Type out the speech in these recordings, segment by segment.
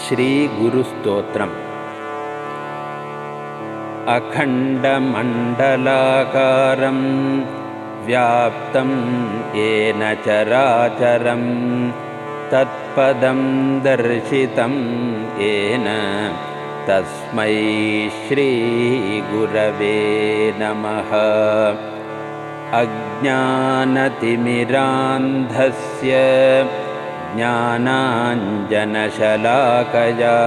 श्रीगुरुस्तोत्रम्। अखण्डमण्डलाकारं व्याप्तं येन चराचरं तत्पदं दर्शितं येन तस्मै श्रीगुरवे नमः। अज्ञानतिमिरान्धस्य ज्ञानाञ्जनशलाकया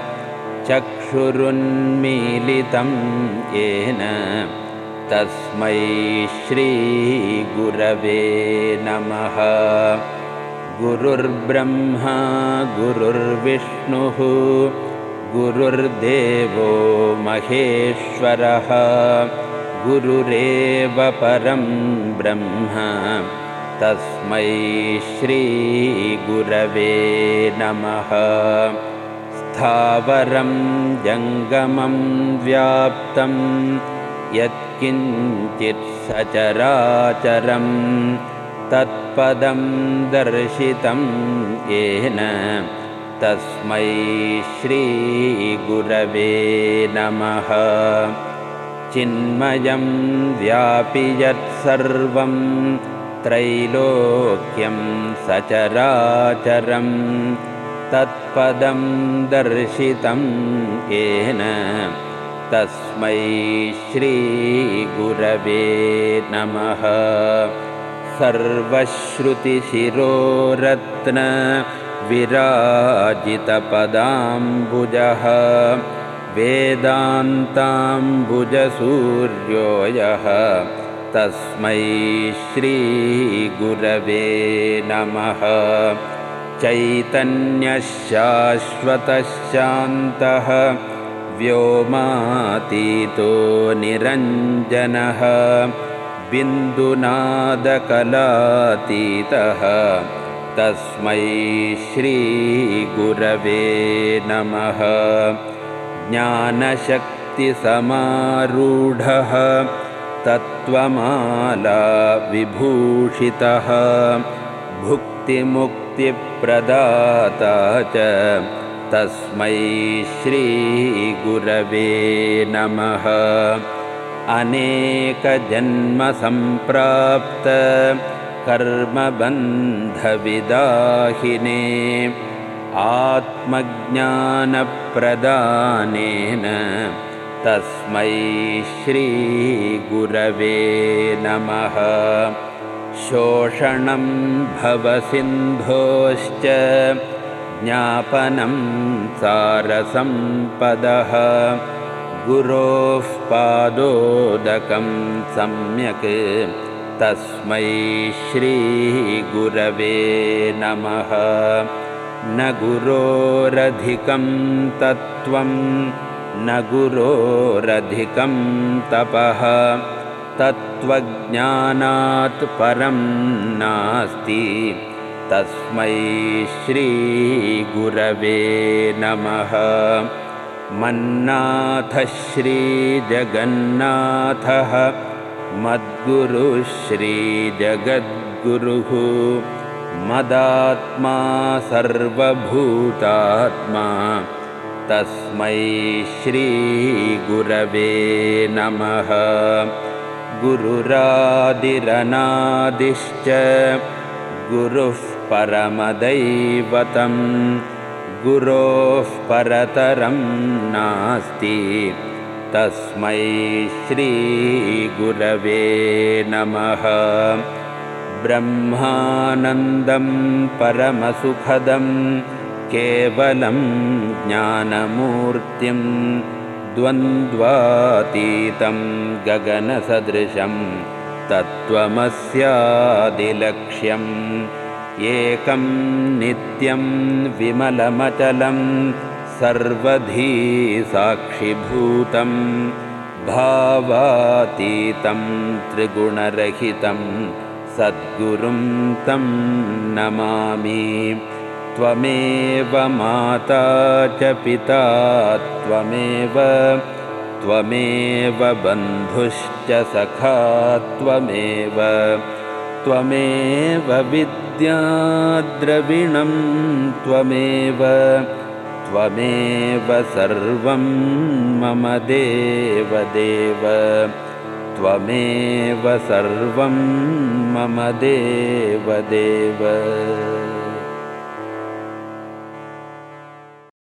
चक्षुरुन्मीलितं येन तस्मै श्रीगुरवे नमः। गुरुर्ब्रह्मा गुरुर्विष्णुः गुरुर्देवो महेश्वरः गुरुरेव परं ब्रह्म तस्मै श्रीगुरवे नमः। स्थावरं जङ्गमं व्याप्तं यत्किञ्चित् सचराचरं तत्पदं दर्शितं येन तस्मै श्रीगुरवे नमः। चिन्मयं व्यापि यत्सर्वं त्रैलोक्यं सचराचरं तत्पदं दर्शितं येन तस्मै श्रीगुरवे नमः। सर्वश्रुतिशिरोरत्न विराजितपदाम्बुजः वेदान्ताम्बुजसूर्यो यः तस्मै श्रीगुरवे नमः। चैतन्यशाश्वतशान्तः व्योमातीतो निरञ्जनः बिन्दुनादकलातीतः तस्मै श्रीगुरवे नमः। ज्ञानशक्तिसमारूढः तत्त्वमाला विभूषितः भुक्तिमुक्तिप्रदाता च तस्मै श्रीगुरवे नमः। अनेकजन्मसम्प्राप्त कर्मबन्धविदाहिने आत्मज्ञानप्रदानेन तस्मै श्रीगुरवे नमः। शोषणं भवसिन्धोश्च ज्ञापनं सारसम्पदः गुरोः पादोदकं सम्यक् तस्मै श्रीगुरवे नमः। न गुरोरधिकं तत्त्वं न गुरोरधिकं तपः तत्त्वज्ञानात् परं नास्ति तस्मै श्रीगुरवे नमः। मन्नाथः श्रीजगन्नाथः मद्गुरुः श्रीजगद्गुरुः मदात्मा सर्वभूतात्मा तस्मै श्रीगुरवे नमः। गुरुरादिरनादिश्च गुरुः परमदैवतं गुरोः परतरं नास्ति तस्मै श्रीगुरवे नमः। ब्रह्मानन्दं परमसुखदं केवलं ज्ञानमूर्तिं द्वन्द्वातीतं गगनसदृशं तत्त्वमस्यादिलक्ष्यम् एकं नित्यं विमलमचलं सर्वधी साक्षिभूतं भावातीतं त्रिगुणरहितं सद्गुरुं तं नमामि। त्वमेव माता च पिता त्वमेव बन्धुश्च सखा त्वमेव विद्याद्रविणं त्वमेव त्वमेव सर्वं मम देवदेव त्वमेव सर्वं मम देवदेव।